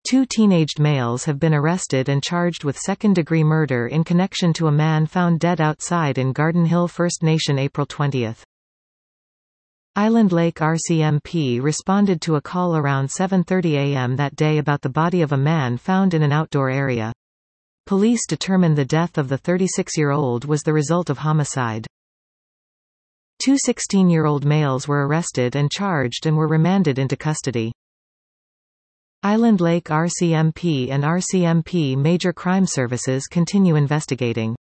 Two teenaged males have been arrested and charged with second-degree murder in connection to a man found dead outside in Garden Hill First Nation April 20. Island Lake RCMP responded to a call around 7:30 a.m. that day about the body of a man found in an outdoor area. Police determined the death of the 36-year-old was the result of homicide. Two 16-year-old males were arrested and charged and were remanded into custody. Island Lake RCMP and RCMP Major Crime Services continue investigating.